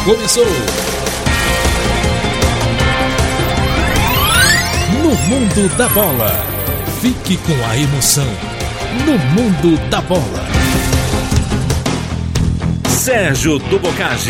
começou. No Mundo da Bola. Fique com a emoção. No Mundo da Bola. Sérgio do Bocage.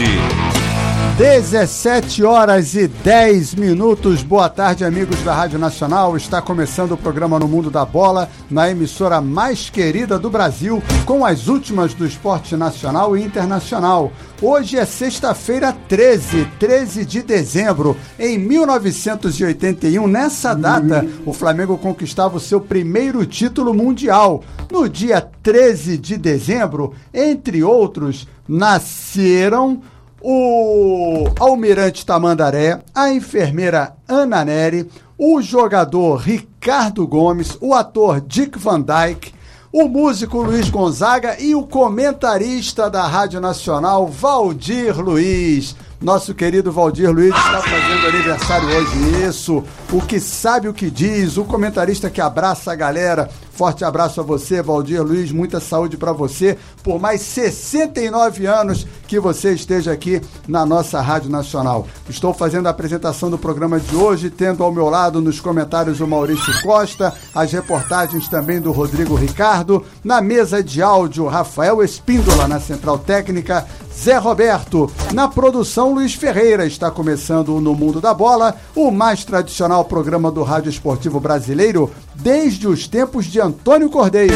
17h10. Boa tarde, amigos da Rádio Nacional. Está começando o programa No Mundo da Bola, na emissora mais querida do Brasil, com as últimas do esporte nacional e internacional. Hoje é sexta-feira, 13 de dezembro. Em 1981, nessa data, o Flamengo conquistava o seu primeiro título mundial. No dia 13 de dezembro, entre outros, nasceram o almirante Tamandaré, a enfermeira Ana Neri, o jogador Ricardo Gomes, o ator Dick Van Dyke, o músico Luiz Gonzaga e o comentarista da Rádio Nacional, Valdir Luiz. Nosso querido Valdir Luiz está fazendo aniversário hoje. Isso, o que sabe o que diz, o comentarista que abraça a galera. Forte abraço a você, Valdir Luiz, muita saúde para você, por mais 69 anos que você esteja aqui na nossa Rádio Nacional. Estou fazendo a apresentação do programa de hoje, tendo ao meu lado nos comentários o Maurício Costa, as reportagens também do Rodrigo Ricardo, na mesa de áudio, Rafael Espíndola, na Central Técnica, Zé Roberto, na produção Luiz Ferreira. Está começando No Mundo da Bola, o mais tradicional programa do rádio esportivo brasileiro, desde os tempos de Antônio Cordeiro.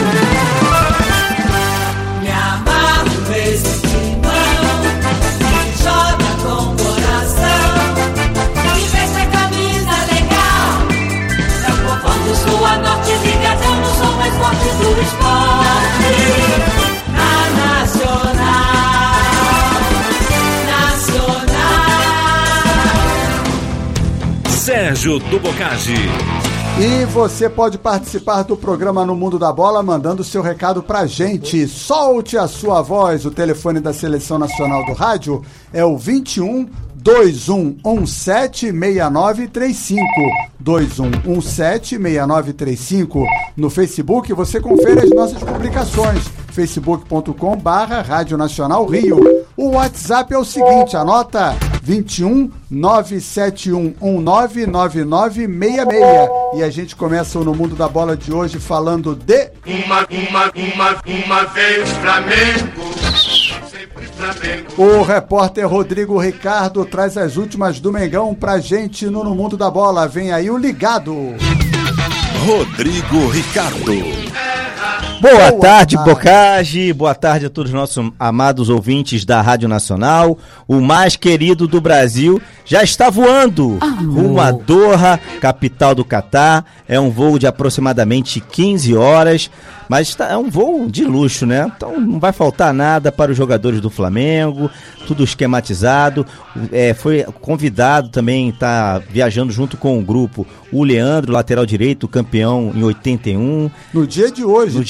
Me amarro nesse timão, que joga com coração, que veste a camisa legal. É o povão do sul a norte, ligadão no som mais forte do esporte. Na Nacional. Sérgio do Bocage. E você pode participar do programa No Mundo da Bola mandando seu recado pra gente. Solte a sua voz. O telefone da Seleção Nacional do Rádio é o 21 2117 6935. 2117 6935. No Facebook você confere as nossas publicações. facebook.com/Rádio Nacional Rio. O WhatsApp é o seguinte, anota: 21 971199966. E a gente começa o No Mundo da Bola de hoje falando de... Uma vez Flamengo, sempre Flamengo. O repórter Rodrigo Ricardo traz as últimas do Mengão pra gente no Mundo da Bola. Vem aí o Ligado. Rodrigo Ricardo. Boa tarde, Bocage. Boa tarde a todos os nossos amados ouvintes da Rádio Nacional. O mais querido do Brasil já está voando rumo a Doha, capital do Catar. É um voo de aproximadamente 15 horas, mas é um voo de luxo, né? Então não vai faltar nada para os jogadores do Flamengo, tudo esquematizado. Foi convidado também, está viajando junto com o grupo, o Leandro, lateral direito, campeão em 81. No dia de hoje,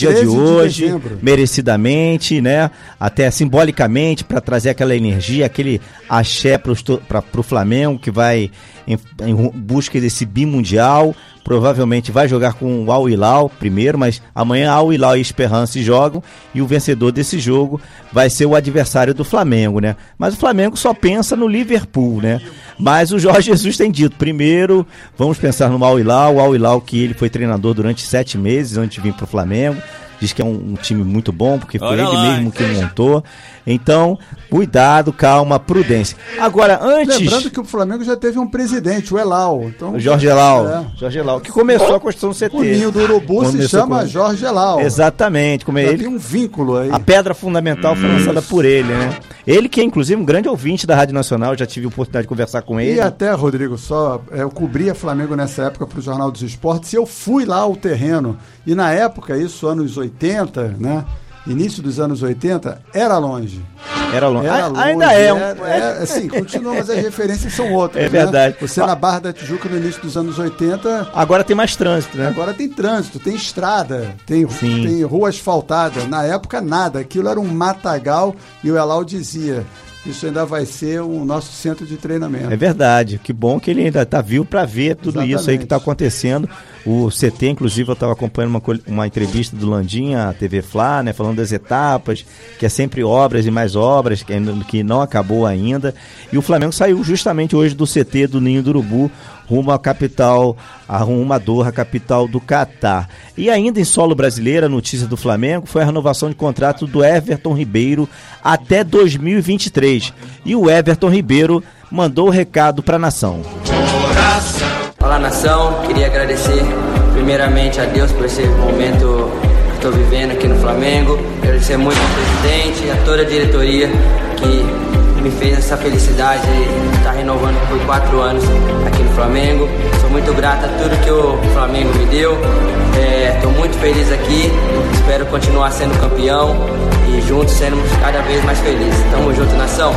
merecidamente, né? Até simbolicamente, para trazer aquela energia, aquele axé para o Flamengo, que vai em busca desse bimundial. Provavelmente vai jogar com o Al Hilal primeiro, mas amanhã Al Hilal e Esperance jogam e o vencedor desse jogo vai ser o adversário do Flamengo, né? Mas o Flamengo só pensa no Liverpool, né? Mas o Jorge Jesus tem dito, primeiro vamos pensar no Al Hilal, o Al Hilal que ele foi treinador durante 7 meses antes de vir para o Flamengo. Diz que é um time muito bom, porque foi ele mesmo que montou. Então, cuidado, calma, prudência. Agora, antes... Lembrando que o Flamengo já teve um presidente, o Elal. Então, o Jorge Elal. Jorge Elal, que começou a construção do CT. O ninho do Urubu se chama Jorge Elal. Exatamente. Como ele tem um vínculo aí. A pedra fundamental foi lançada por ele, né? Ele que é, inclusive, um grande ouvinte da Rádio Nacional. Já tive a oportunidade de conversar com ele. E até, Rodrigo, eu cobria Flamengo nessa época para o Jornal dos Esportes e eu fui lá ao terreno. E na época, isso, anos 80, né? Início dos anos 80, era longe. Era longe. Ainda é. Sim, continua, mas as referências são outras. É verdade. Né? Você na Barra da Tijuca, no início dos anos 80... Agora tem mais trânsito, né? Agora tem trânsito, tem estrada, tem rua asfaltada. Na época, nada. Aquilo era um matagal e o Elal dizia... isso ainda vai ser o nosso centro de treinamento. É verdade, que bom que ele ainda está vivo para ver tudo isso aí que está acontecendo. O CT, inclusive, eu estava acompanhando uma entrevista do Landinha, a TV Fla, né, falando das etapas, que é sempre obras e mais obras, que não acabou ainda. E o Flamengo saiu justamente hoje do CT do Ninho do Urubu, rumo à capital, rumo a Doha, a capital do Catar. E ainda em solo brasileiro, a notícia do Flamengo foi a renovação de contrato do Everton Ribeiro até 2023. E o Everton Ribeiro mandou o recado para a nação. Olá, nação, queria agradecer primeiramente a Deus por esse momento que estou vivendo aqui no Flamengo, agradecer muito ao presidente e a toda a diretoria que me fez essa felicidade de estar renovando por 4 anos aqui no Flamengo. Sou muito grato a tudo que o Flamengo me deu, estou muito feliz aqui, espero continuar sendo campeão e juntos sermos cada vez mais felizes. Tamo junto, nação!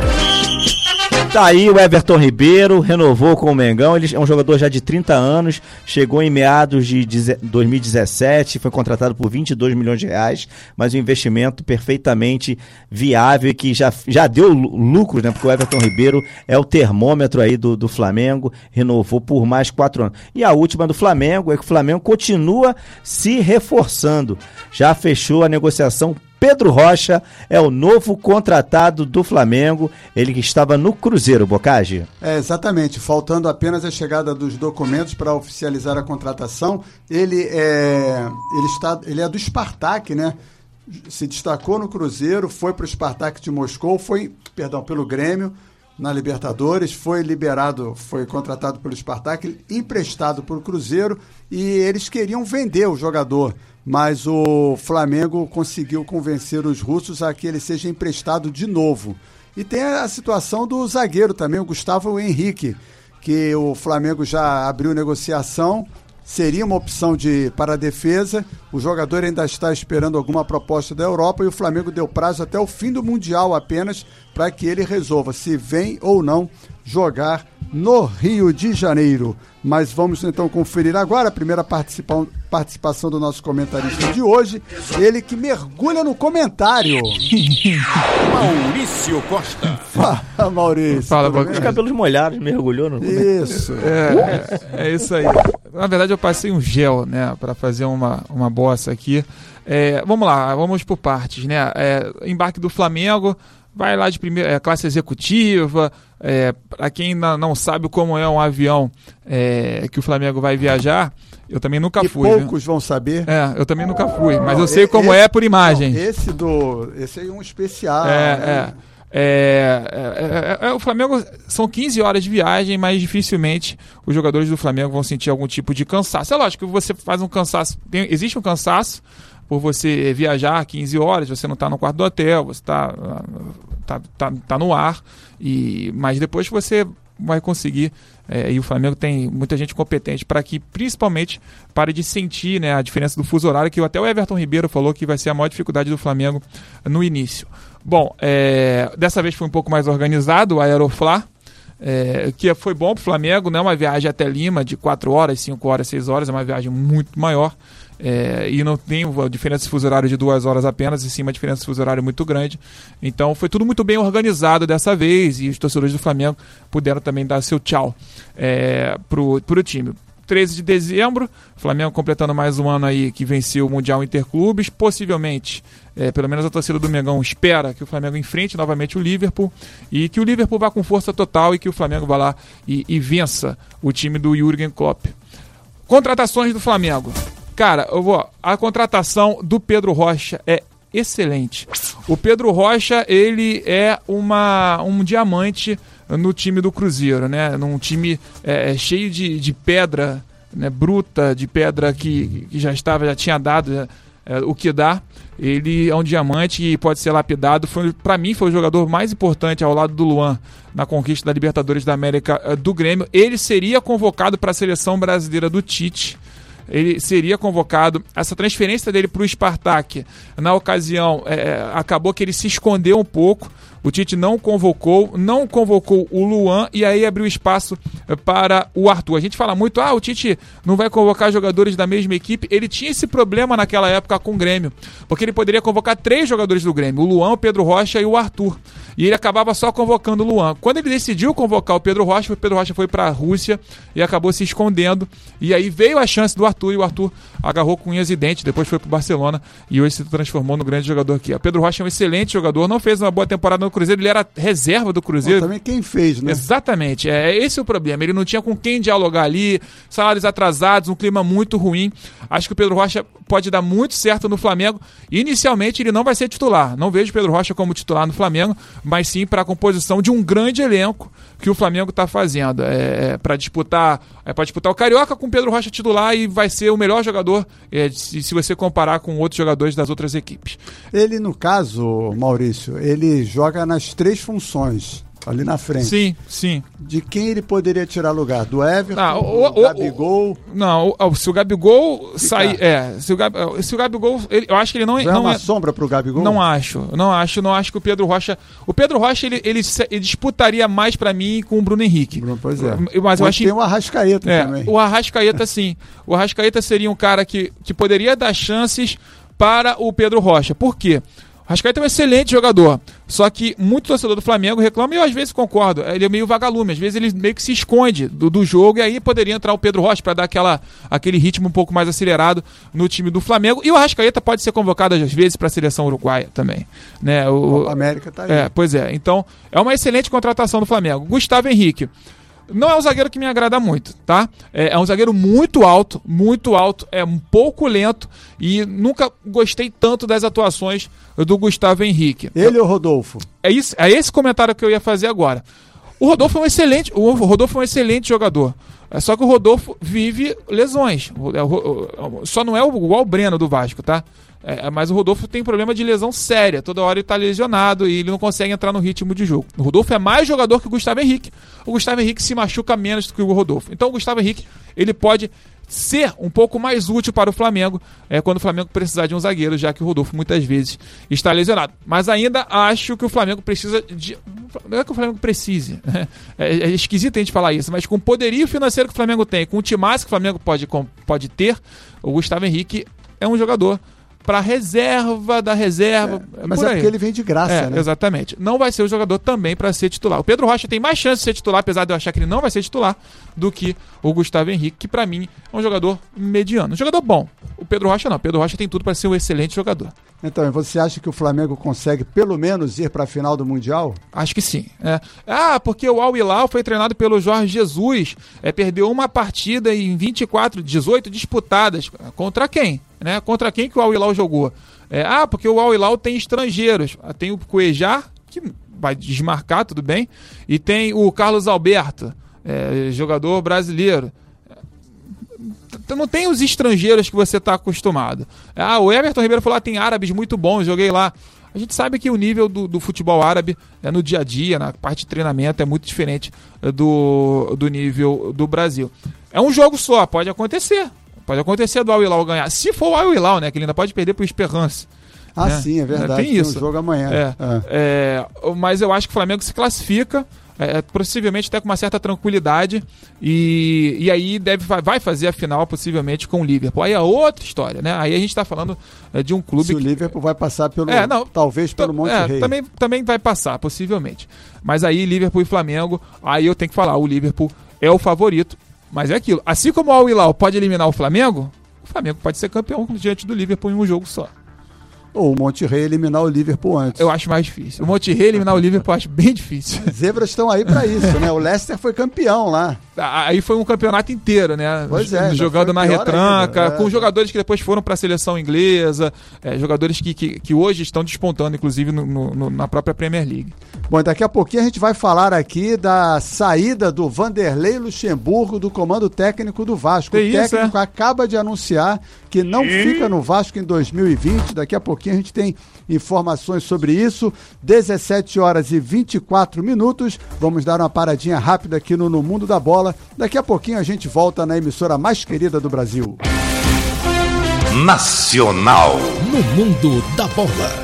Tá aí o Everton Ribeiro, renovou com o Mengão, ele é um jogador já de 30 anos, chegou em meados de 2017, foi contratado por 22 milhões de reais, mas um investimento perfeitamente viável, que já deu lucros, né, porque o Everton Ribeiro é o termômetro aí do Flamengo, renovou por mais 4 anos. E a última do Flamengo é que o Flamengo continua se reforçando, já fechou a negociação. Pedro Rocha é o novo contratado do Flamengo, ele que estava no Cruzeiro, Bocage. Exatamente, faltando apenas a chegada dos documentos para oficializar a contratação. Ele é do Spartak, né? Se destacou no Cruzeiro, foi para o Spartak de Moscou, pelo Grêmio, na Libertadores, foi contratado pelo Spartak, emprestado para o Cruzeiro, e eles queriam vender o jogador, mas o Flamengo conseguiu convencer os russos a que ele seja emprestado de novo. E tem a situação do zagueiro também, o Gustavo Henrique, que o Flamengo já abriu negociação, seria uma opção para a defesa. O jogador ainda está esperando alguma proposta da Europa e o Flamengo deu prazo até o fim do Mundial apenas para que ele resolva se vem ou não jogar no Rio de Janeiro. Mas vamos então conferir agora a primeira participação do nosso comentarista de hoje, ele que mergulha no comentário. Maurício Costa. Fala, Maurício. Fala, os cabelos molhados, mergulhou no comentário. Isso. É isso aí. Na verdade, eu passei um gel, né, para fazer uma bossa aqui. Vamos lá, vamos por partes, né? Embarque do Flamengo, vai lá de primeira classe executiva. Para quem não sabe como é um avião que o Flamengo vai viajar, eu também nunca fui. Poucos vão saber. Eu também nunca fui, mas eu sei como é por imagem. Esse aí é um especial. O Flamengo são 15 horas de viagem, mas dificilmente os jogadores do Flamengo vão sentir algum tipo de cansaço. É lógico que você faz um cansaço, existe um cansaço por você viajar 15 horas, você não está no quarto do hotel, você tá no ar, mas depois você vai conseguir, e o Flamengo tem muita gente competente para que principalmente pare de sentir, né, a diferença do fuso horário, que até o Everton Ribeiro falou que vai ser a maior dificuldade do Flamengo no início. Bom, dessa vez foi um pouco mais organizado a Aeroflá, que foi bom para o Flamengo, não é uma viagem até Lima de 4 horas, 5 horas, 6 horas, é uma viagem muito maior. E não tem a diferença de fuso horário de 2 horas apenas, e sim uma diferença de fuso horário muito grande. Então foi tudo muito bem organizado dessa vez, e os torcedores do Flamengo puderam também dar seu tchau pro time. 13 de dezembro, Flamengo completando mais um ano aí que venceu o Mundial Interclubes, possivelmente, pelo menos a torcida do Mengão espera que o Flamengo enfrente novamente o Liverpool, e que o Liverpool vá com força total e que o Flamengo vá lá e vença o time do Jürgen Klopp. Contratações do Flamengo. Cara, a contratação do Pedro Rocha é excelente. O Pedro Rocha, ele é um diamante no time do Cruzeiro, né? Num time cheio de pedra, né? Bruta, de pedra que já tinha dado o que dá. Ele é um diamante e pode ser lapidado. Para mim, foi o jogador mais importante ao lado do Luan na conquista da Libertadores da América do Grêmio. Ele seria convocado para a seleção brasileira do Tite. Ele seria convocado. Essa transferência dele para o Spartak, na ocasião, acabou que ele se escondeu um pouco. O Tite não convocou o Luan, e aí abriu espaço para o Arthur. A gente fala muito, o Tite não vai convocar jogadores da mesma equipe. Ele tinha esse problema naquela época com o Grêmio, porque ele poderia convocar 3 jogadores do Grêmio, o Luan, o Pedro Rocha e o Arthur. e ele acabava só convocando o Luan. Quando ele decidiu convocar o Pedro Rocha foi para a Rússia e acabou se escondendo. E aí veio a chance do Arthur, e o Arthur agarrou com unhas e dentes, depois foi pro Barcelona e hoje se transformou no grande jogador que é. O Pedro Rocha é um excelente jogador, não fez uma boa temporada no Cruzeiro, ele era reserva do Cruzeiro. Bom, também quem fez, né? Exatamente, esse é o problema. Ele não tinha com quem dialogar ali, salários atrasados, um clima muito ruim. Acho que o Pedro Rocha pode dar muito certo no Flamengo. Inicialmente ele não vai ser titular. Não vejo o Pedro Rocha como titular no Flamengo, mas sim para a composição de um grande elenco que o Flamengo está fazendo. Para disputar o Carioca com o Pedro Rocha titular, e vai ser o melhor jogador se você comparar com outros jogadores das outras equipes. Ele, no caso, Maurício, ele joga nas 3 funções. Ali na frente. Sim, sim. De quem ele poderia tirar lugar? Do Everton? Do Gabigol? Se o Gabigol sair. Se o Gabigol. Eu acho que ele não é uma sombra pro Gabigol? Não acho que o Pedro Rocha. O Pedro Rocha ele disputaria mais pra mim com o Bruno Henrique. Pois é. Mas eu acho tem o Arrascaeta também. O Arrascaeta, sim. O Arrascaeta seria um cara que poderia dar chances para o Pedro Rocha. Por quê? O Arrascaeta é um excelente jogador, só que muito torcedor do Flamengo reclama, e eu às vezes concordo, ele é meio vagalume, às vezes ele meio que se esconde do jogo, e aí poderia entrar o Pedro Rocha para dar aquele ritmo um pouco mais acelerado no time do Flamengo, e o Arrascaeta pode ser convocado às vezes para a seleção uruguaia também. Né? O América tá aí. Pois é, então é uma excelente contratação do Flamengo. Gustavo Henrique. Não é um zagueiro que me agrada muito, tá? É um zagueiro muito alto, é um pouco lento, e nunca gostei tanto das atuações do Gustavo Henrique. Ele ou o Rodolfo? É esse comentário que eu ia fazer agora. O Rodolfo é um excelente jogador. Só que o Rodolfo vive lesões. Só não é igual o Breno do Vasco, tá? Mas o Rodolfo tem problema de lesão séria. Toda hora ele tá lesionado e ele não consegue entrar no ritmo de jogo. O Rodolfo é mais jogador que o Gustavo Henrique. O Gustavo Henrique se machuca menos do que o Rodolfo. Então o Gustavo Henrique, ele pode ser um pouco mais útil para o Flamengo quando o Flamengo precisar de um zagueiro, já que o Rodolfo muitas vezes está lesionado. Mas ainda acho que o Flamengo precisa de... Não é que o Flamengo precise, né? É esquisito a gente falar isso, mas com o poderio financeiro que o Flamengo tem, com o timaço que o Flamengo pode ter, o Gustavo Henrique é um jogador para reserva da reserva. Mas porque ele vem de graça, né? Exatamente. Não vai ser o jogador também para ser titular. O Pedro Rocha tem mais chance de ser titular, apesar de eu achar que ele não vai ser titular, do que o Gustavo Henrique, que para mim é um jogador mediano. Um jogador bom. O Pedro Rocha não. O Pedro Rocha tem tudo para ser um excelente jogador. Então, e você acha que o Flamengo consegue pelo menos ir para a final do Mundial? Acho que sim. Porque o Al Hilal foi treinado pelo Jorge Jesus. Perdeu uma partida em 18 disputadas. Contra quem? Né? Contra quem que o Al Hilal jogou? Porque o Al Hilal tem estrangeiros. Tem o Cuejar, que vai desmarcar, tudo bem. E tem o Carlos Alberto, jogador brasileiro. Não tem os estrangeiros que você está acostumado. O Everton Ribeiro falou: tem árabes muito bons, joguei lá. A gente sabe que o nível do futebol árabe no dia a dia, na parte de treinamento, é muito diferente do nível do Brasil. É um jogo só, pode acontecer. Pode acontecer do Al Hilal ganhar. Se for o Al Hilal, né, que ele ainda pode perder para o Esperance. Sim, é verdade. Tem isso. Um jogo amanhã. Mas eu acho que o Flamengo se classifica, possivelmente até com uma certa tranquilidade, e aí vai fazer a final possivelmente com o Liverpool. Aí é outra história, né? Aí a gente está falando de um clube... Se o Liverpool vai passar talvez pelo Monte Rei. Também vai passar, possivelmente. Mas aí Liverpool e Flamengo, aí eu tenho que falar, o Liverpool é o favorito. Mas é aquilo, assim como o Al Hilal pode eliminar o Flamengo pode ser campeão diante do Liverpool em um jogo só. Ou o Monte Rei eliminar o Liverpool antes. Eu acho mais difícil. O Monte Rei eliminar o Liverpool eu acho bem difícil. Zebras estão aí pra isso, né? O Leicester foi campeão lá. Aí foi um campeonato inteiro, né? Pois jogando na retranca, com jogadores que depois foram pra seleção inglesa, jogadores que hoje estão despontando, inclusive, na própria Premier League. Bom, daqui a pouquinho a gente vai falar aqui da saída do Vanderlei Luxemburgo do comando técnico do Vasco. O técnico acaba de anunciar que não fica no Vasco em 2020. Daqui a pouquinho a gente tem informações sobre isso. 17h24. Vamos dar uma paradinha rápida aqui no Mundo da Bola. Daqui a pouquinho a gente volta na emissora mais querida do Brasil. Nacional. No Mundo da Bola.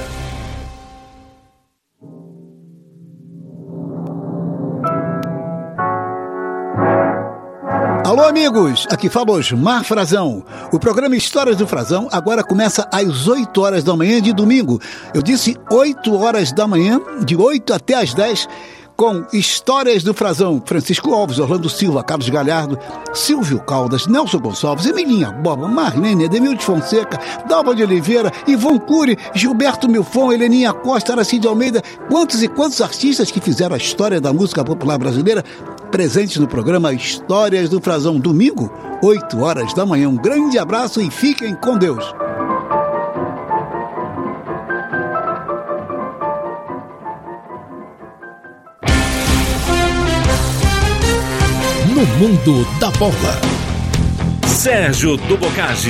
Alô, amigos! Aqui fala Osmar Frazão. O programa Histórias do Frazão agora começa às 8 horas da manhã de domingo. Eu disse 8 horas da manhã, de 8 até às 10, com Histórias do Frazão. Francisco Alves, Orlando Silva, Carlos Galhardo, Silvio Caldas, Nelson Gonçalves, Emilinha Boba, Marlene, Edemilde Fonseca, Dalva de Oliveira, Ivon Cury, Gilberto Milfon, Heleninha Costa, Aracide Almeida. Quantos e quantos artistas que fizeram a história da música popular brasileira presentes no programa Histórias do Frazão. Domingo, 8 horas da manhã. Um grande abraço e fiquem com Deus. No mundo da bola, Sérgio do Bocage.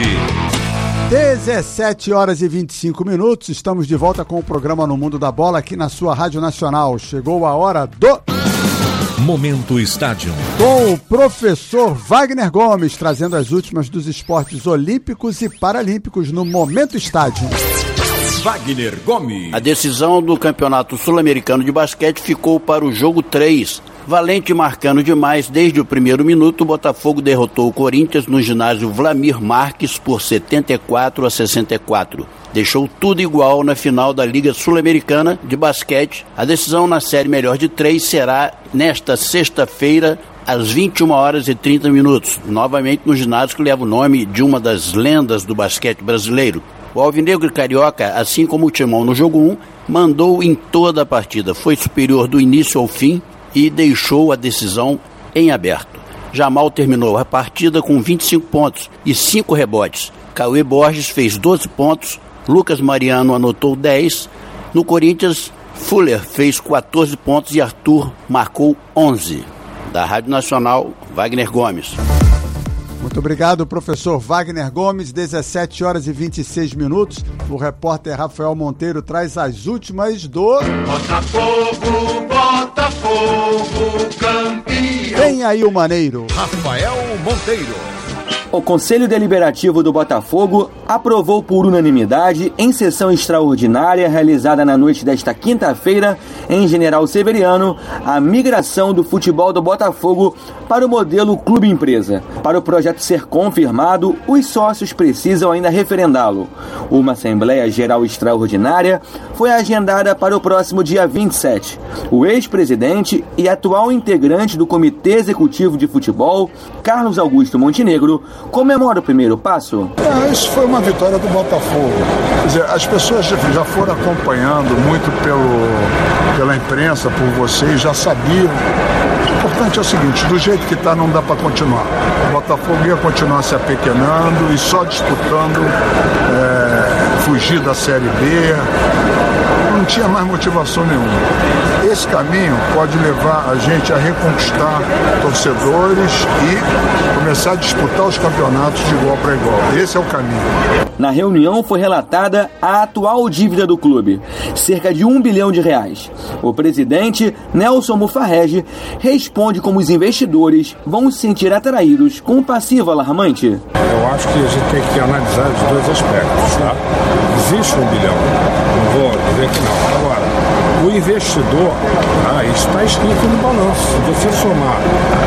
17 horas e 25 minutos. Estamos de volta com o programa No Mundo da Bola aqui na sua Rádio Nacional. Chegou a hora do Momento Estádio, com o professor Wagner Gomes, trazendo as últimas dos esportes olímpicos e paralímpicos no Momento Estádio. Wagner Gomes. A decisão do Campeonato Sul-Americano de Basquete ficou para o jogo 3. Valente marcando demais desde o primeiro minuto, o Botafogo derrotou o Corinthians no ginásio Vlamir Marques por 74-64. Deixou tudo igual na final da Liga Sul-Americana de Basquete. A decisão na série melhor de 3 será nesta sexta-feira, às 21 horas e 30 minutos, novamente no ginásio que leva o nome de uma das lendas do basquete brasileiro. O Alvinegro Carioca, assim como o Timão no jogo 1, mandou em toda a partida. Foi superior do início ao fim e deixou a decisão em aberto. Jamal terminou a partida com 25 pontos e 5 rebotes. Cauê Borges fez 12 pontos, Lucas Mariano anotou 10. No Corinthians, Fuller fez 14 pontos e Arthur marcou 11. Da Rádio Nacional, Wagner Gomes. Muito obrigado, professor Wagner Gomes. 17 horas e 26 minutos. O repórter Rafael Monteiro traz as últimas do Botafogo, Botafogo, campeão. Vem aí o maneiro. Rafael Monteiro. O Conselho Deliberativo do Botafogo aprovou por unanimidade, em sessão extraordinária realizada na noite desta quinta-feira em General Severiano, a migração do futebol do Botafogo para o modelo clube-empresa. Para o projeto ser confirmado, os sócios precisam ainda referendá-lo. Uma Assembleia Geral Extraordinária foi agendada para o próximo dia 27. O ex-presidente e atual integrante do Comitê Executivo de Futebol, Carlos Augusto Montenegro, comemora o primeiro passo. Isso foi uma vitória do Botafogo. Quer dizer, as pessoas já foram acompanhando muito pela imprensa, por vocês, já sabiam. O importante é o seguinte, do jeito que está não dá para continuar. O Botafogo ia continuar se apequenando e só disputando, fugir da Série B. Não tinha mais motivação nenhuma. Esse caminho pode levar a gente a reconquistar torcedores e começar a disputar os campeonatos de igual para igual. Esse é o caminho. Na reunião foi relatada a atual dívida do clube, cerca de R$1 bilhão. O presidente, Nelson Mufarrege, responde como os investidores vão se sentir atraídos com o passivo alarmante. Eu acho que a gente tem que analisar os dois aspectos, tá? Existe R$1 bilhão, não vou dizer que não. Agora, o investidor, isso está escrito no balanço. Se você somar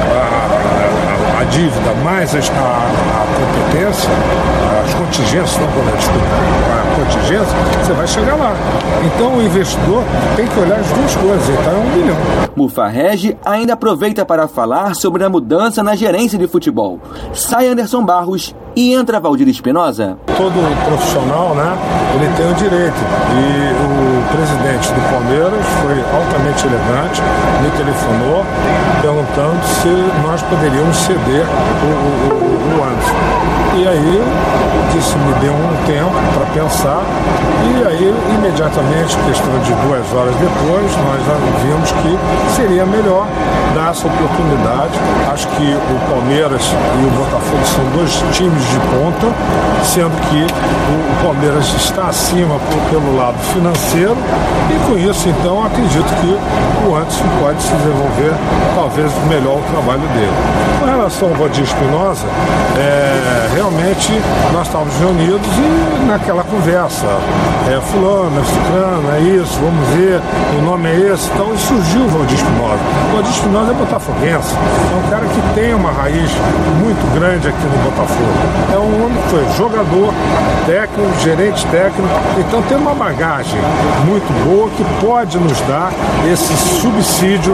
a dívida mais a competência, as contingências, a contingência, você vai chegar lá. Então o investidor tem que olhar as duas coisas, então é R$1 bilhão. Mufarrege ainda aproveita para falar sobre a mudança na gerência de futebol. Sai Anderson Barros e entra Valdir Espinosa. Todo profissional, ele tem o direito. E o presidente do Palmeiras foi altamente elegante, me telefonou perguntando se nós poderíamos ceder o Anderson. E aí disse, me deu um tempo para pensar, e aí imediatamente, questão de 2 horas depois, nós vimos que seria melhor dar essa oportunidade. Acho que o Palmeiras e o Botafogo são dois times de ponta, sendo que o Palmeiras está acima pelo lado financeiro e com isso, então, acredito que o Anderson pode se desenvolver talvez melhor o trabalho dele. Com relação ao Valdir Espinosa, realmente nós estávamos reunidos e naquela conversa, fulano, ciclano, é isso, vamos ver, o nome é esse, então e surgiu o Valdir Espinosa. O Valdir Espinosa é botafoguense, é um cara que tem uma raiz muito grande aqui no Botafogo. É um homem que foi jogador, técnico, gerente técnico, então tem uma bagagem muito boa que pode nos dar esse subsídio,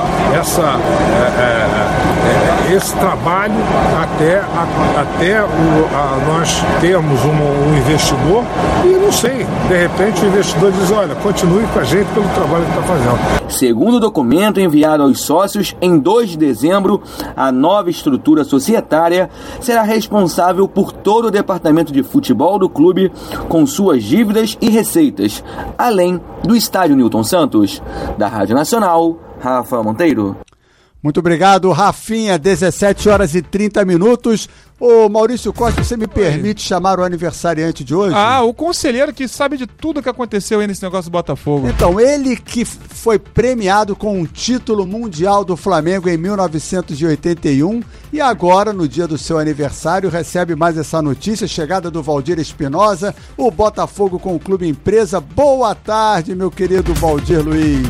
esse trabalho até nós termos um investidor e não sei, de repente o investidor diz, olha, continue com a gente pelo trabalho que está fazendo. Segundo o documento enviado aos sócios, em 2 de dezembro, a nova estrutura societária será responsável por todo o departamento de futebol do clube, com suas dívidas e receitas, além do estádio Newton Santos. Da Rádio Nacional, Rafa Monteiro. Muito obrigado, Rafinha, 17h30. Ô Maurício Costa, você me permite chamar o aniversariante de hoje? O conselheiro que sabe de tudo que aconteceu aí nesse negócio do Botafogo. Então, ele que foi premiado com um título mundial do Flamengo em 1981 e agora, no dia do seu aniversário, recebe mais essa notícia, chegada do Valdir Espinosa, o Botafogo com o clube empresa. Boa tarde, meu querido Valdir Luiz.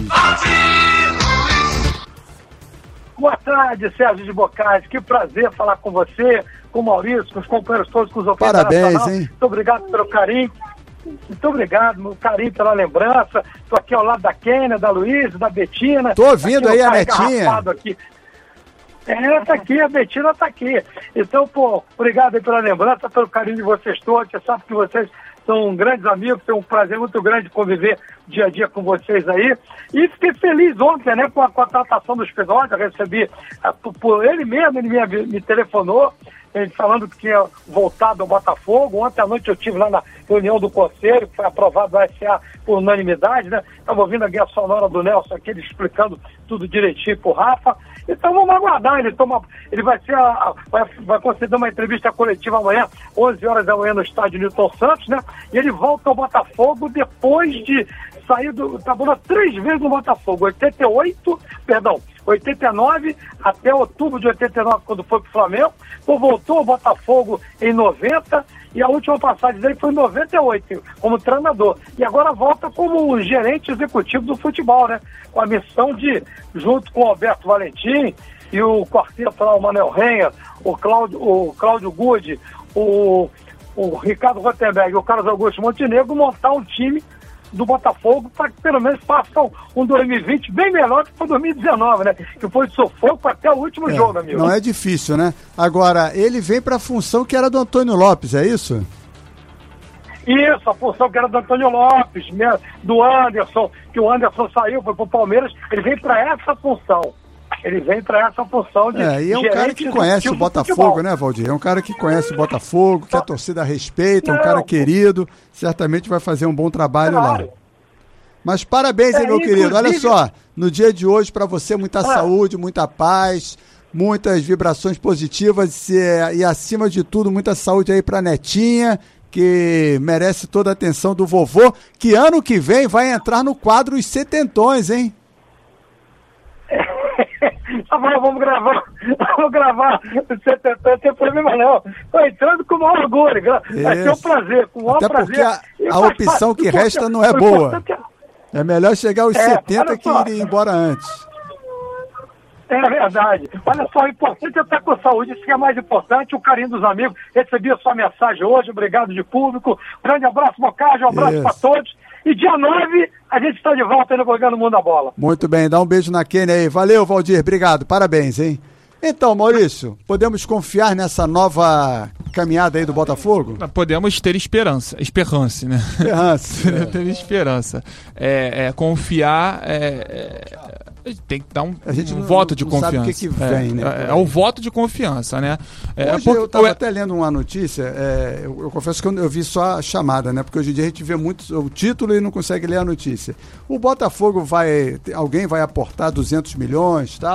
Boa tarde, Sérgio de Bocage. Que prazer falar com você, com o Maurício, com os companheiros todos, com os ouvintes. Parabéns, hein? Muito obrigado pelo carinho. Muito obrigado, meu carinho pela lembrança. Estou aqui ao lado da Kênia, da Luísa, da Betina. Tô ouvindo aí a Netinha. Aqui. Tá aqui, a Betina tá aqui. Então, obrigado aí pela lembrança, pelo carinho de vocês todos. Você sabe que vocês são grandes amigos, tem um prazer muito grande conviver dia a dia com vocês aí. E fiquei feliz ontem, né, com a contratação do Espinosa. Eu recebi, por ele mesmo, ele me telefonou, ele falando que tinha voltado ao Botafogo. Ontem à noite eu estive lá na reunião do Conselho, que foi aprovado no SA por unanimidade, né? Estava ouvindo a guia sonora do Nelson aqui, ele explicando tudo direitinho pro Rafa. Então vamos aguardar, ele vai conceder uma entrevista coletiva amanhã, 11 horas da manhã no estádio Newton Santos, né? E ele volta ao Botafogo depois de sair trabalhou 3 vezes no Botafogo, 89 até outubro de 89, quando foi pro Flamengo, então voltou ao Botafogo em 90 e a última passagem dele foi em 98, como treinador. E agora volta como um gerente executivo do futebol, né? Com a missão de, junto com o Alberto Valentim e o quarteto lá, o Manuel Renha, o Cláudio Gude, o Ricardo Rotenberg e o Carlos Augusto Montenegro, montar um time do Botafogo para que pelo menos façam um 2020 bem melhor do que foi 2019, né? Que foi de sufoco até o último jogo, amigo. Não é difícil, né? Agora, ele vem para a função que era do Antônio Lopes, é isso? Isso, a função que era do Antônio Lopes, do Anderson, que o Anderson saiu, foi pro Palmeiras, ele vem para essa função. Ele vem para essa função de e é um cara que conhece o Botafogo, né, Valdir? É um cara que conhece o Botafogo, que a torcida respeita, é um cara querido, certamente vai fazer um bom trabalho lá. Mas parabéns, hein, meu querido? Olha só, no dia de hoje, para você, muita saúde, muita paz, muitas vibrações positivas e, acima de tudo, muita saúde aí pra Netinha, que merece toda a atenção do vovô, que ano que vem vai entrar no quadro Os Setentões, hein? Vamos gravar o 70, não tem problema não. Estou entrando com o maior orgulho, vai ser um prazer, com o maior prazer. Até porque a opção que resta não é boa. É melhor chegar aos 70 que ir embora antes. É verdade. Olha só, o importante é estar com saúde, isso que é mais importante, o carinho dos amigos. Recebi a sua mensagem hoje, obrigado de público. Grande abraço, Bocage, um abraço para todos. E dia 9, a gente está de volta aí no programa Mundo da Bola. Muito bem, dá um beijo na Kênia aí. Valeu, Valdir, obrigado, parabéns, hein? Então, Maurício, podemos confiar nessa nova caminhada aí do Botafogo? Podemos ter esperança, né? Esperança. Ter esperança. Confiar... tem que dar um voto de confiança. Sabe o que vem, né? É o voto de confiança, né? Hoje eu estava até lendo uma notícia, eu confesso que eu vi só a chamada, né? Porque hoje em dia a gente vê muito o título e não consegue ler a notícia. O Botafogo alguém vai aportar 200 milhões e tal,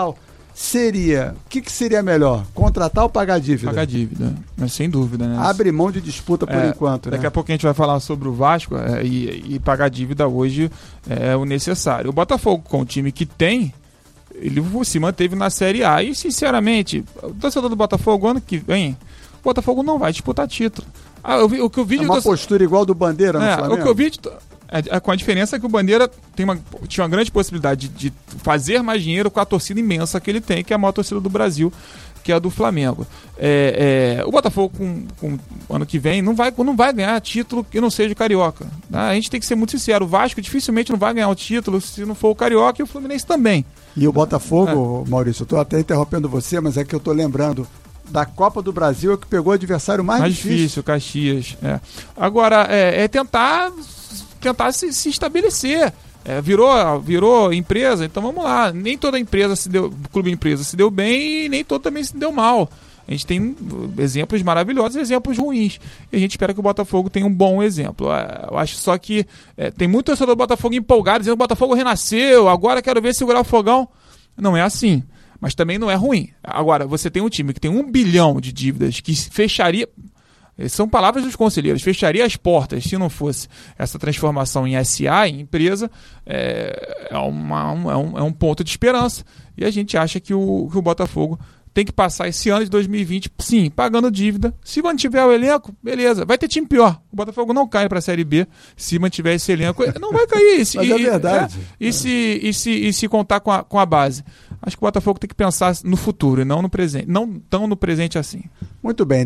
seria... O que seria melhor? Contratar ou pagar a dívida? Pagar a dívida, mas sem dúvida, né? Abre mão de disputa por enquanto, Daqui a pouco a gente vai falar sobre o Vasco e pagar a dívida hoje é o necessário. O Botafogo, com o time que tem, ele se manteve na Série A. E, sinceramente, o torcedor do Botafogo, ano que vem, o Botafogo não vai disputar título. O que eu vi uma postura igual do Bandeira no Flamengo? O que eu vi... com a diferença que o Bandeira tinha uma grande possibilidade de fazer mais dinheiro com a torcida imensa que ele tem, que é a maior torcida do Brasil, que é a do Flamengo. O Botafogo, com ano que vem, não vai ganhar título que não seja carioca. Tá? A gente tem que ser muito sincero. O Vasco dificilmente não vai ganhar o título se não for o carioca, e o Fluminense também. E o Botafogo, Maurício, eu estou até interrompendo você, mas é que eu estou lembrando da Copa do Brasil, é que pegou o adversário mais difícil. Caxias. Agora, tentar se estabelecer. Virou empresa, então vamos lá. Nem toda empresa clube empresa se deu bem e nem todo também se deu mal. A gente tem exemplos maravilhosos e exemplos ruins. E a gente espera que o Botafogo tenha um bom exemplo. Eu acho só que tem muito torcedor do Botafogo empolgado, dizendo que o Botafogo renasceu, agora quero ver segurar o fogão. Não é assim. Mas também não é ruim. Agora, você tem um time que tem 1 bilhão de dívidas, que fecharia... São palavras dos conselheiros. Fecharia as portas se não fosse essa transformação em SA, em empresa. É um ponto de esperança. E a gente acha que o Botafogo tem que passar esse ano de 2020, sim, pagando dívida. Se mantiver o elenco, beleza. Vai ter time pior. O Botafogo não cai para a Série B se mantiver esse elenco. Não vai cair. Mas é verdade. E se contar com a base. Acho que o Botafogo tem que pensar no futuro e não no presente. Não tão no presente assim. Muito bem,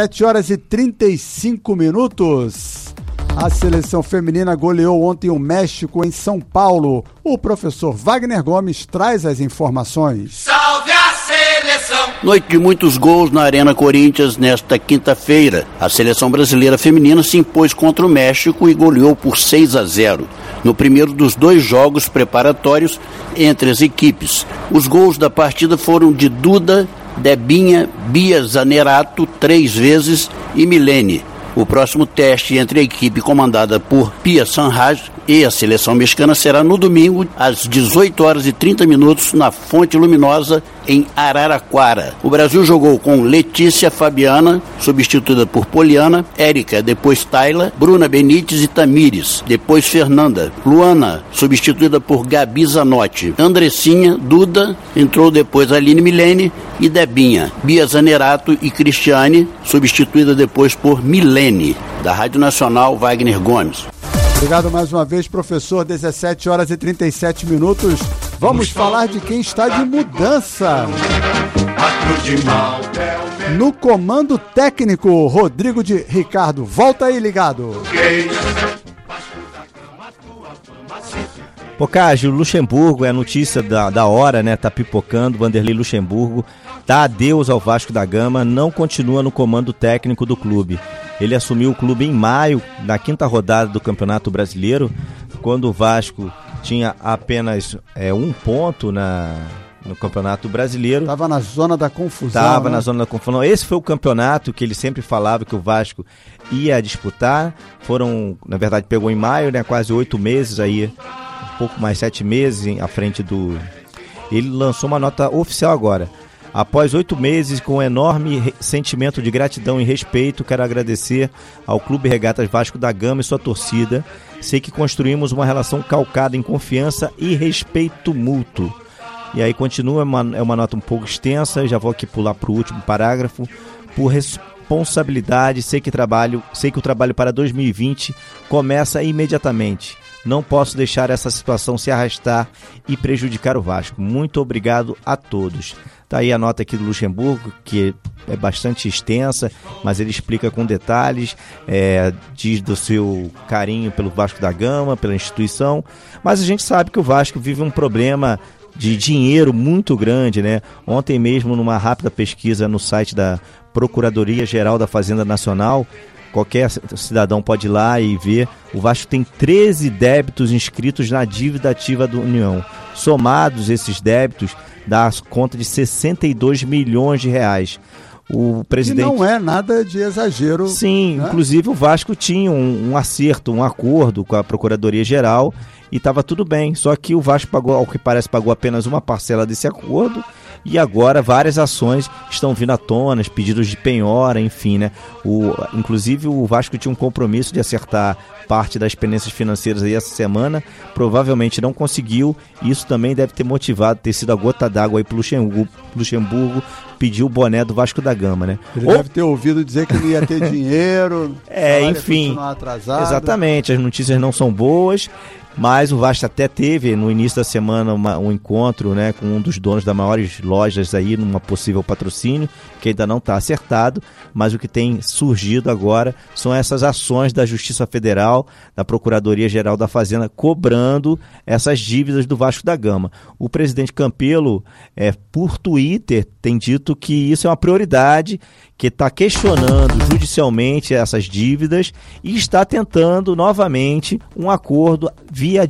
17h35. A seleção feminina goleou ontem o México em São Paulo. O professor Wagner Gomes traz as informações. Salve a seleção! Noite de muitos gols na Arena Corinthians nesta quinta-feira. A seleção brasileira feminina se impôs contra o México e goleou por 6-0. No primeiro dos 2 jogos preparatórios entre as equipes. Os gols da partida foram de Duda, Debinha, Bia Zanerato 3 vezes e Milene. O próximo teste entre a equipe comandada por Pia Sanraj e a seleção mexicana será no domingo, às 18h30, na Fonte Luminosa, em Araraquara. O Brasil jogou com Letícia Fabiana, substituída por Poliana, Érica, depois Tayla, Bruna Benítez e Tamires, depois Fernanda, Luana, substituída por Gabi Zanotti, Andressinha, Duda, entrou depois Aline Milene e Debinha, Bia Zanerato e Cristiane, substituída depois por Milene. Da Rádio Nacional, Wagner Gomes. Obrigado mais uma vez, professor. 17h37. Vamos falar de quem está de mudança. No comando técnico, Rodrigo de Ricardo. Volta aí, ligado. Cássio, Luxemburgo, é a notícia da hora, né? Tá pipocando. Vanderlei Luxemburgo dá adeus ao Vasco da Gama, não continua no comando técnico do clube. Ele assumiu o clube em maio, na 5ª rodada do Campeonato Brasileiro, quando o Vasco tinha apenas 1 ponto no Campeonato Brasileiro. Estava na zona da confusão. Na zona da confusão. Esse foi o campeonato que ele sempre falava que o Vasco ia disputar. Na verdade, pegou em maio, né? Quase 8 meses aí, um pouco mais 7 meses à frente do... Ele lançou uma nota oficial agora. Após 8 meses, com um enorme sentimento de gratidão e respeito, quero agradecer ao Clube Regatas Vasco da Gama e sua torcida. Sei que construímos uma relação calcada em confiança e respeito mútuo. E aí continua, é uma nota um pouco extensa, já vou aqui pular para o último parágrafo. Por responsabilidade, sei que o trabalho para 2020 começa imediatamente. Não posso deixar essa situação se arrastar e prejudicar o Vasco. Muito obrigado a todos. Tá aí a nota aqui do Luxemburgo, que é bastante extensa, mas ele explica com detalhes, diz do seu carinho pelo Vasco da Gama, pela instituição, mas a gente sabe que o Vasco vive um problema de dinheiro muito grande, né? Ontem mesmo, numa rápida pesquisa no site da Procuradoria-Geral da Fazenda Nacional, qualquer cidadão pode ir lá e ver, o Vasco tem 13 débitos inscritos na dívida ativa da União. Somados esses débitos, dá conta de 62 milhões de reais. O presidente... E não é nada de exagero. Sim, né? Inclusive o Vasco tinha um acerto, um acordo com a Procuradoria-Geral e estava tudo bem. Só que o Vasco pagou, ao que parece, pagou apenas uma parcela desse acordo, e agora várias ações estão vindo à tona, pedidos de penhora, enfim, né? Inclusive o Vasco tinha um compromisso de acertar parte das pendências financeiras aí essa semana, provavelmente não conseguiu, e isso também deve ter motivado, ter sido a gota d'água aí pro Luxemburgo pedir o boné do Vasco da Gama, né? Ele deve ter ouvido dizer que não ia ter dinheiro, enfim, atrasado. Exatamente, as notícias não são boas, mas o Vasco até teve no início da semana um encontro, né, com um dos donos das maiores lojas aí, numa possível patrocínio, que ainda não está acertado, mas o que tem surgido agora são essas ações da Justiça Federal, da Procuradoria-Geral da Fazenda, cobrando essas dívidas do Vasco da Gama. O presidente Campelo, por Twitter, tem dito que isso é uma prioridade, que está questionando judicialmente essas dívidas e está tentando novamente um acordo via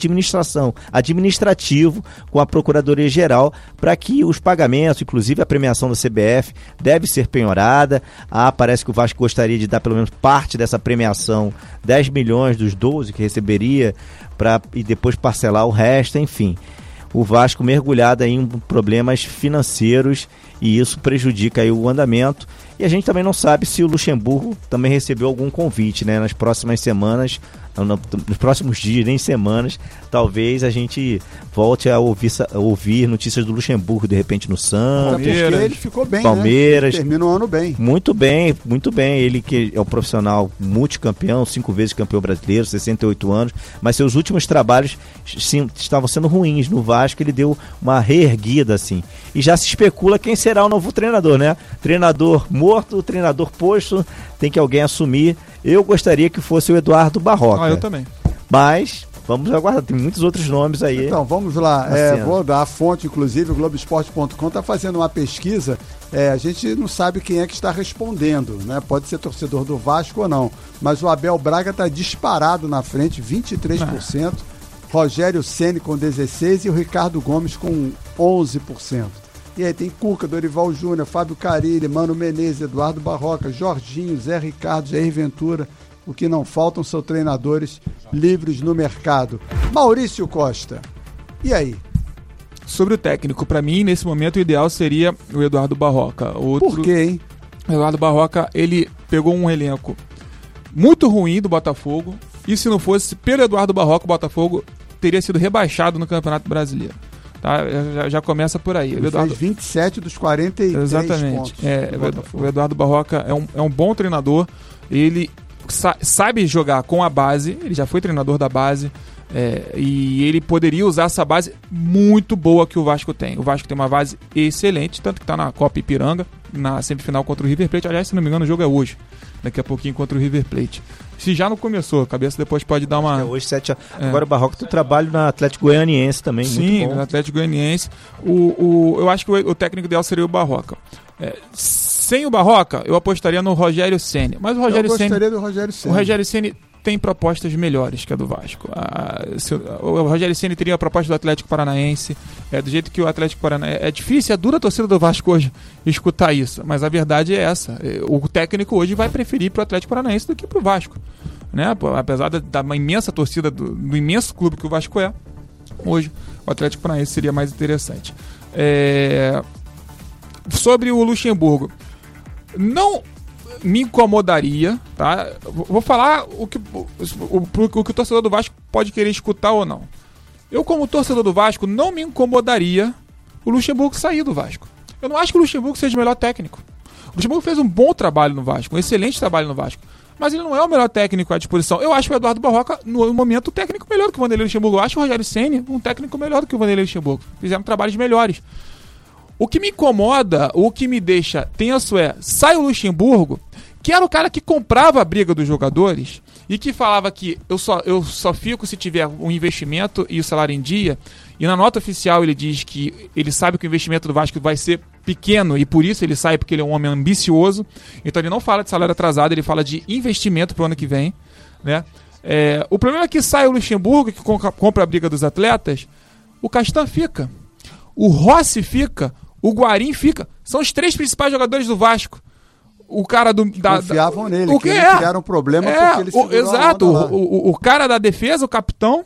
administrativo com a Procuradoria-Geral para que os pagamentos, inclusive a premiação da CBF, deve ser penhorada. Parece que o Vasco gostaria de dar pelo menos parte dessa premiação, 10 milhões dos 12 que receberia, e depois parcelar o resto, enfim. O Vasco mergulhado aí em problemas financeiros e isso prejudica aí o andamento. E a gente também não sabe se o Luxemburgo também recebeu algum convite, né? Nas próximas semanas, nos próximos dias, nem semanas, talvez a gente volte a ouvir notícias do Luxemburgo, de repente no Santos. Palmeiras. Ele ficou bem, Palmeiras. Né? Termina o ano bem. Muito bem, muito bem. Ele que é um profissional multicampeão, 5 vezes campeão brasileiro, 68 anos, mas seus últimos trabalhos estavam sendo ruins no Vasco, ele deu uma reerguida, assim. E já se especula quem será o novo treinador, né? Treinador morto, treinador posto, tem que alguém assumir. Eu gostaria que fosse o Eduardo Barroca. Eu também. Mas vamos aguardar, tem muitos outros nomes aí. Então, vamos lá. Vou dar a fonte, inclusive, o Globoesporte.com está fazendo uma pesquisa. A gente não sabe quem é que está respondendo, né? Pode ser torcedor do Vasco ou não. Mas o Abel Braga está disparado na frente, 23%. Rogério Ceni com 16% e o Ricardo Gomes com 11%. E aí tem Cuca, Dorival Júnior, Fábio Carille, Mano Menezes, Eduardo Barroca, Jorginho, Zé Ricardo, Jair Ventura. O que não faltam são treinadores livres no mercado. Maurício Costa, e aí? Sobre o técnico, para mim, nesse momento, o ideal seria o Eduardo Barroca. Por quê, hein? O Eduardo Barroca, ele pegou um elenco muito ruim do Botafogo, e se não fosse pelo Eduardo Barroca, o Botafogo teria sido rebaixado no Campeonato Brasileiro. Tá? Já começa por aí. Ele fez 27 dos 43 Exatamente. pontos. O Eduardo Barroca é um bom treinador. Ele sabe jogar com a base. Ele já foi treinador da base. E ele poderia usar essa base muito boa que o Vasco tem. O Vasco tem uma base excelente, tanto que está na Copa Ipiranga, na semifinal contra o River Plate. Aliás, se não me engano, o jogo é hoje. Daqui a pouquinho contra o River Plate. Se já não começou, a cabeça depois pode dar uma... Hoje 7 Agora o Barroca tem trabalho na Atlético Goianiense também. Sim, muito bom. no Atlético Goianiense. Eu acho que o técnico ideal seria o Barroca. Sem o Barroca, eu apostaria no Rogério Ceni. Mas o Rogério Ceni... Eu gostaria do Rogério Ceni. O Rogério Ceni tem propostas melhores que a do Vasco. O Rogério Ceni teria a proposta do Atlético Paranaense. Do jeito que o Atlético Paranaense... É difícil, é dura a torcida do Vasco hoje escutar isso. Mas a verdade é essa. O técnico hoje vai preferir pro Atlético Paranaense do que pro Vasco. Né? Apesar da imensa torcida, do imenso clube que o Vasco é, hoje o Atlético Paranaense seria mais interessante. Sobre o Luxemburgo, não me incomodaria, tá? Vou falar o que o torcedor do Vasco pode querer escutar ou não. Eu, como torcedor do Vasco, não me incomodaria o Luxemburgo sair do Vasco. Eu não acho que o Luxemburgo seja o melhor técnico. O Luxemburgo fez um bom trabalho no Vasco, um excelente trabalho no Vasco, mas ele não é o melhor técnico à disposição. Eu acho o Eduardo Barroca, no momento, um técnico melhor do que o Vanderlei Luxemburgo. Eu acho o Rogério Ceni um técnico melhor do que o Vanderlei Luxemburgo. Fizeram trabalhos melhores. O que me incomoda, o que me deixa tenso sai o Luxemburgo, que era o cara que comprava a briga dos jogadores e que falava que eu só fico se tiver um investimento e o salário em dia, e na nota oficial ele diz que ele sabe que o investimento do Vasco vai ser pequeno e por isso ele sai, porque ele é um homem ambicioso. Então ele não fala de salário atrasado, ele fala de investimento pro ano que vem, né? O problema é que sai o Luxemburgo, que compra a briga dos atletas, o Castan fica, o Rossi fica, o Guarim fica. São os 3 principais jogadores do Vasco. O cara confiavam nele, que eles tiveram um problema porque ele segurou exato, a onda lá. O cara da defesa, o capitão,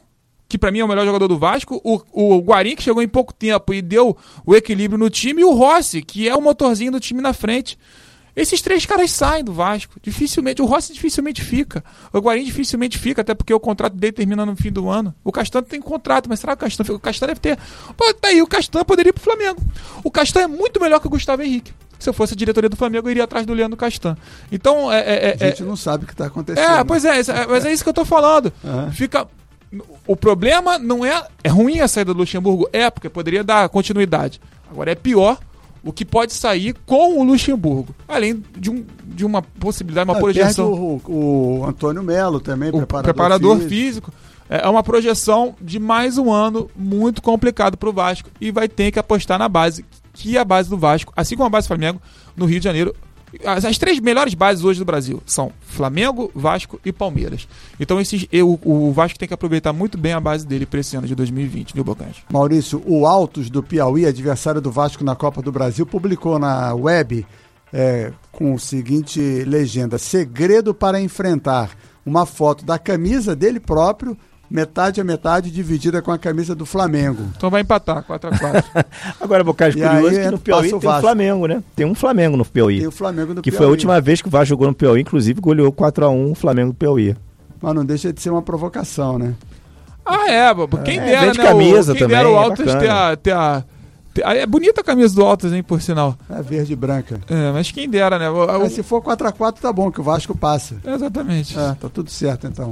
que pra mim é o melhor jogador do Vasco, o Guarim, que chegou em pouco tempo e deu o equilíbrio no time, e o Rossi, que é o motorzinho do time na frente. Esses 3 caras saem do Vasco. Dificilmente. O Rossi dificilmente fica. O Guarim dificilmente fica, até porque o contrato dele termina no fim do ano. O Castan tem contrato, mas será que o Castan deve ter? Pô, tá aí, o Castan poderia ir pro Flamengo. O Castan é muito melhor que o Gustavo Henrique. Se eu fosse a diretoria do Flamengo, eu iria atrás do Leandro Castan. Então, a gente não sabe o que está acontecendo. Pois é, mas é isso que eu tô falando. Fica... O problema não é... É ruim a saída do Luxemburgo? Porque poderia dar continuidade. Agora é pior o que pode sair com o Luxemburgo. Além de uma possibilidade, uma projeção. O Antônio Melo também, preparador físico. É uma projeção de mais um ano muito complicado para o Vasco. E vai ter que apostar na base, que é a base do Vasco, assim como a base do Flamengo, no Rio de Janeiro. As 3 melhores bases hoje do Brasil são Flamengo, Vasco e Palmeiras. Então o Vasco tem que aproveitar muito bem a base dele para esse ano de 2020, viu, Bocante? Maurício, o Altos do Piauí, adversário do Vasco na Copa do Brasil, publicou na web com o seguinte legenda: segredo para enfrentar, uma foto da camisa dele próprio, metade a metade, dividida com a camisa do Flamengo. Então vai empatar, 4-4. Agora, Bocage, curioso que no Piauí tem um Flamengo, né? Tem um Flamengo no Piauí. Tem o Flamengo no que Piauí. Foi a última vez que o Vasco jogou no Piauí, inclusive goleou 4-1 o Flamengo do Piauí. Mas não deixa de ser uma provocação, né? Quem dera, né? Camisa quem também, dera o Altos é bonita a camisa do Altos, hein, por sinal. É verde e branca. Mas quem dera, né? Se for 4-4 tá bom, que o Vasco passa. Exatamente. Tá tudo certo, então.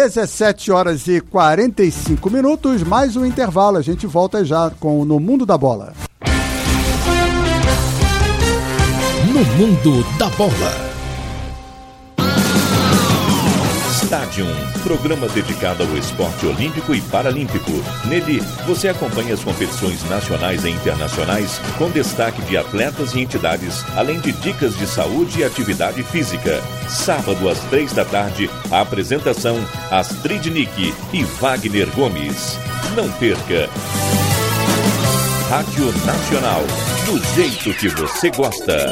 17h45, mais um intervalo. A gente volta já com No Mundo da Bola. No Mundo da Bola. Stadium, programa dedicado ao esporte olímpico e paralímpico. Nele, você acompanha as competições nacionais e internacionais com destaque de atletas e entidades, além de dicas de saúde e atividade física. Sábado, às 3 da tarde, a apresentação Astrid Nick e Wagner Gomes. Não perca! Rádio Nacional, do jeito que você gosta.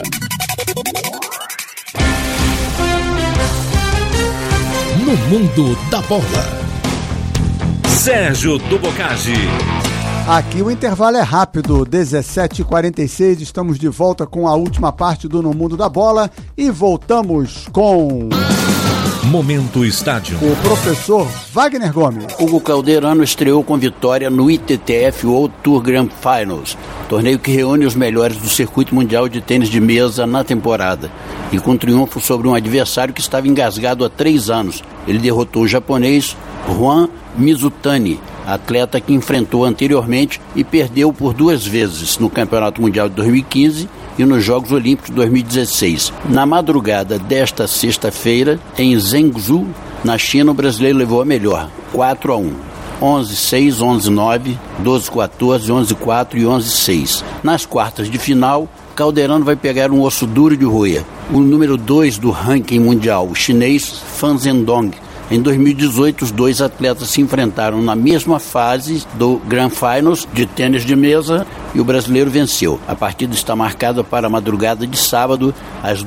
No Mundo da Bola. Sérgio do Bocage. Aqui o intervalo é rápido, 17h46, estamos de volta com a última parte do No Mundo da Bola e voltamos com... Momento Estádio. O professor Wagner Gomes. Hugo Calderano estreou com vitória no ITTF World Tour Grand Finals, torneio que reúne os melhores do circuito mundial de tênis de mesa na temporada. E com triunfo sobre um adversário que estava engasgado há 3 anos. Ele derrotou o japonês Juan Mizutani, atleta que enfrentou anteriormente e perdeu por 2 vezes no Campeonato Mundial de 2015 e nos Jogos Olímpicos de 2016. Na madrugada desta sexta-feira, em Zhengzhou, na China, o brasileiro levou a melhor, 4-1. 11-6, 11-9, 12-14, 11-4 e 11-6. Nas quartas de final, Calderano vai pegar um osso duro de roer. O número 2 do ranking mundial, o chinês Fan Zhendong. Em 2018, os 2 atletas se enfrentaram na mesma fase do Grand Finals de tênis de mesa e o brasileiro venceu. A partida está marcada para a madrugada de sábado, às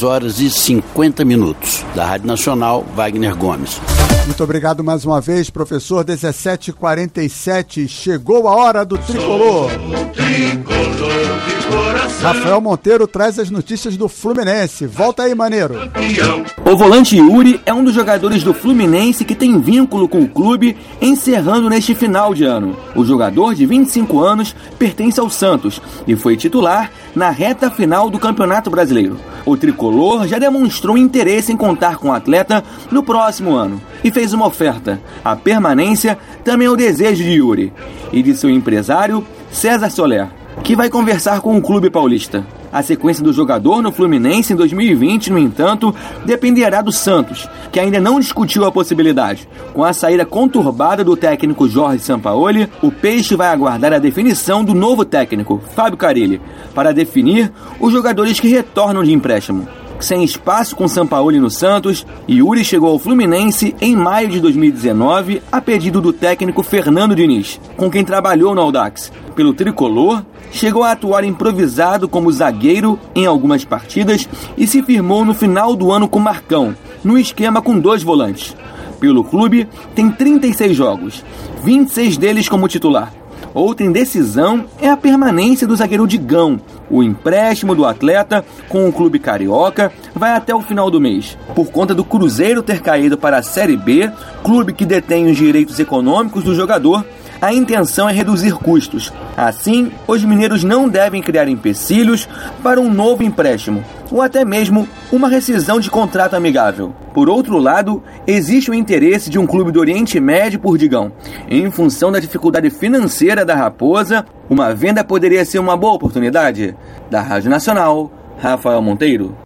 2h50. Da Rádio Nacional, Wagner Gomes. Muito obrigado mais uma vez, professor. 17h47, chegou a hora do Tricolor. Rafael Monteiro traz as notícias do Fluminense. Volta aí, maneiro. O volante Yuri é um dos jogadores do Fluminense que tem vínculo com o clube, encerrando neste final de ano. O jogador de 25 anos pertence ao Santos e foi titular na reta final do Campeonato Brasileiro. O tricolor já demonstrou interesse em contar com o atleta no próximo ano e fez uma oferta. A permanência também é o desejo de Yuri e de seu empresário César Soler, que vai conversar com o clube paulista. A sequência do jogador no Fluminense em 2020, no entanto, dependerá do Santos, que ainda não discutiu a possibilidade. Com a saída conturbada do técnico Jorge Sampaoli, o Peixe vai aguardar a definição do novo técnico, Fábio Carille, para definir os jogadores que retornam de empréstimo. Sem espaço com Sampaoli no Santos, Yuri chegou ao Fluminense em maio de 2019 a pedido do técnico Fernando Diniz, com quem trabalhou no Audax. Pelo tricolor, chegou a atuar improvisado como zagueiro em algumas partidas e se firmou no final do ano com Marcão, no esquema com 2 volantes. Pelo clube, tem 36 jogos, 26 deles como titular. Outra indecisão é a permanência do zagueiro Digão. O empréstimo do atleta com o clube carioca vai até o final do mês. Por conta do Cruzeiro ter caído para a Série B, clube que detém os direitos econômicos do jogador, a intenção é reduzir custos. Assim, os mineiros não devem criar empecilhos para um novo empréstimo, ou até mesmo uma rescisão de contrato amigável. Por outro lado, existe o interesse de um clube do Oriente Médio por Digão. Em função da dificuldade financeira da Raposa, uma venda poderia ser uma boa oportunidade. Da Rádio Nacional, Rafael Monteiro.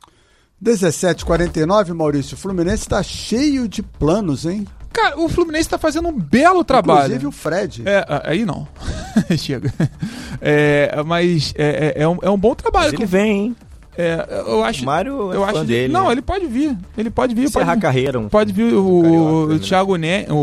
17h49, Maurício. O Fluminense está cheio de planos, hein? Cara, o Fluminense tá fazendo um belo trabalho. Inclusive o Fred. Aí não. Chega. Mas é um bom trabalho. Mas ele vem, hein? Eu acho. O Mário é eu fã acho dele. Não, né? ele pode vir. Encerrar a carreira. Pode vir o Thiago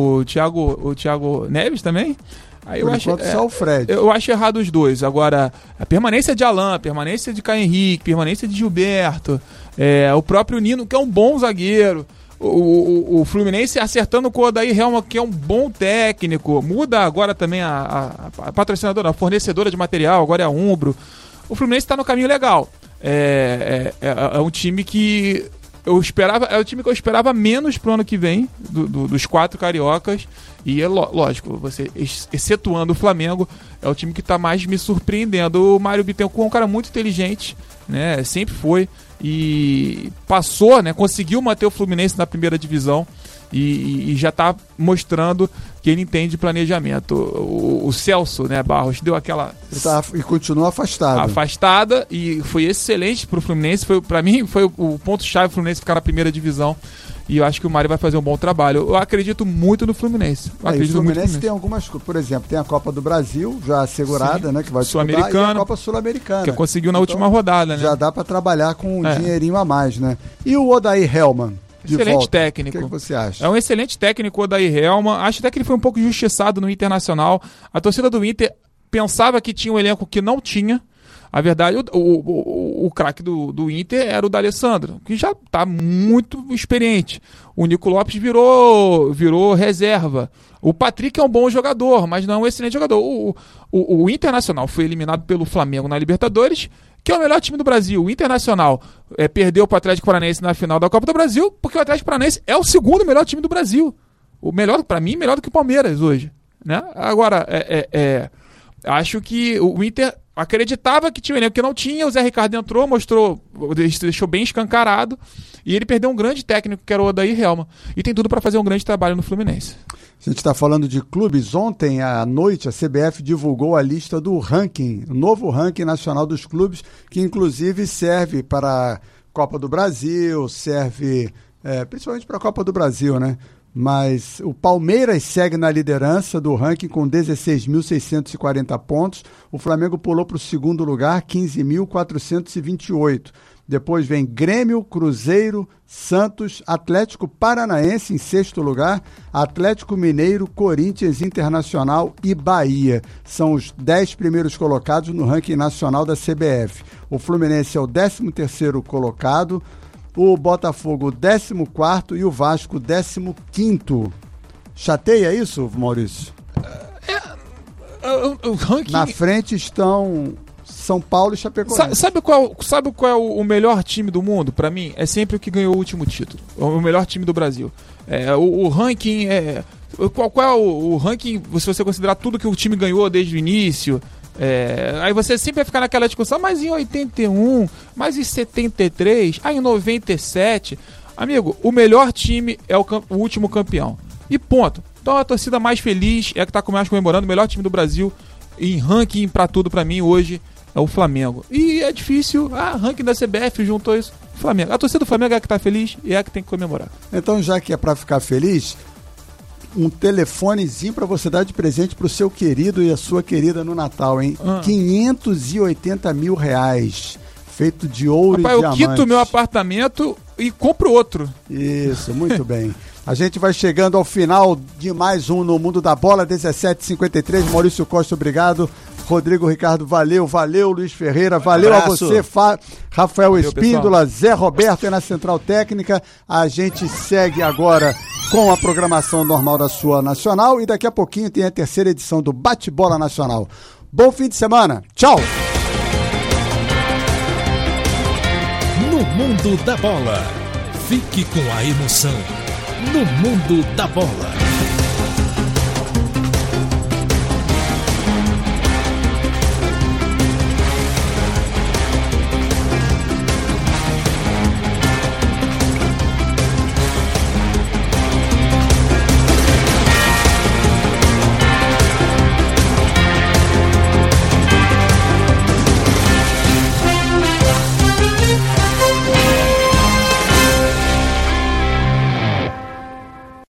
Neves também. Aí Por enquanto, só o Fred. Eu acho errado os dois. Agora, a permanência de Alain, a permanência de Caio Henrique, a permanência de Gilberto, o próprio Nino, que é um bom zagueiro. O Fluminense acertando com o Odair Helma, que é um bom técnico. Muda agora também a patrocinadora, a fornecedora de material, agora é a Umbro. O Fluminense está no caminho legal. É um time que eu esperava, é o time que eu esperava menos pro ano que vem, dos 4 cariocas. E lógico, você excetuando o Flamengo, é o time que está mais me surpreendendo. O Mário Bittencourt é um cara muito inteligente, né? Sempre foi. E passou, né? Conseguiu manter o Fluminense na primeira divisão e já está mostrando que ele entende planejamento. O Celso, né, Barros, deu aquela... E continua afastado. Afastada, e foi excelente para o Fluminense. Para mim, foi o ponto-chave do Fluminense ficar na primeira divisão. E eu acho que o Mário vai fazer um bom trabalho. Eu acredito muito no Fluminense. O Fluminense tem algumas coisas. Por exemplo, tem a Copa do Brasil já assegurada, sim, né? Que vai Sul-Americana, e a Copa Sul-Americana. Que conseguiu na última rodada, né? Já dá para trabalhar com um dinheirinho a mais, né? E o Odair Helman? Excelente técnico. O que você acha? É um excelente técnico, o Odair Helman. Acho até que ele foi um pouco injustiçado no Internacional. A torcida do Inter pensava que tinha um elenco que não tinha. A verdade, o craque do Inter era o D'Alessandro, que já está muito experiente. O Nico Lopes virou reserva. O Patrick é um bom jogador, mas não é um excelente jogador. O Internacional foi eliminado pelo Flamengo na Libertadores, que é o melhor time do Brasil. O Internacional perdeu para o Atlético Paranaense na final da Copa do Brasil, porque o Atlético Paranaense é o segundo melhor time do Brasil. O melhor, para mim, melhor do que o Palmeiras hoje, né? Agora, acho que o Inter acreditava que tinha um elenco que não tinha. O Zé Ricardo entrou, deixou bem escancarado, e ele perdeu um grande técnico, que era o Odair Helman, e tem tudo para fazer um grande trabalho no Fluminense. A gente está falando de clubes. Ontem à noite a CBF divulgou a lista do ranking, o novo ranking nacional dos clubes, que inclusive serve para a Copa do Brasil, serve principalmente para a Copa do Brasil, né? Mas o Palmeiras segue na liderança do ranking com 16.640 pontos. O Flamengo pulou para o segundo lugar, 15.428. Depois vem Grêmio, Cruzeiro, Santos, Atlético Paranaense em sexto lugar, Atlético Mineiro, Corinthians, Internacional e Bahia. São os 10 primeiros colocados no ranking nacional da CBF. O Fluminense é o 13º colocado, o Botafogo 14º e o Vasco 15º. Chateia isso, Maurício? O ranking... Na frente estão São Paulo e Chapecoense. Sabe qual é o melhor time do mundo? Pra mim, é sempre o que ganhou o último título. O melhor time do Brasil. O ranking é... Qual é o ranking, se você considerar tudo que o time ganhou desde o início... aí você sempre vai ficar naquela discussão, mas em 81, mas em 73, em 97, amigo, o melhor time é o último campeão, e ponto. Então a torcida mais feliz é a que está mais comemorando. O melhor time do Brasil em ranking pra tudo, pra mim hoje é o Flamengo, e é difícil, ranking da CBF juntou isso, Flamengo. A torcida do Flamengo é a que tá feliz e é a que tem que comemorar. Então, já que é pra ficar feliz, um telefonezinho para você dar de presente pro seu querido e a sua querida no Natal, hein? 580 mil reais, feito de ouro e diamante. Eu quito meu apartamento e compro outro. Isso, muito bem. A gente vai chegando ao final de mais um No Mundo da Bola, 17h53. Maurício Costa, obrigado. Rodrigo Ricardo, valeu, Luiz Ferreira, valeu Abraço. a você, Rafael Valeu, Espíndola, Zé Roberto na Central Técnica. A gente segue agora com a programação normal da sua Nacional e daqui a pouquinho tem a terceira edição do Bate-Bola Nacional. Bom fim de semana, tchau! No Mundo da Bola. Fique com a emoção. No Mundo da Bola.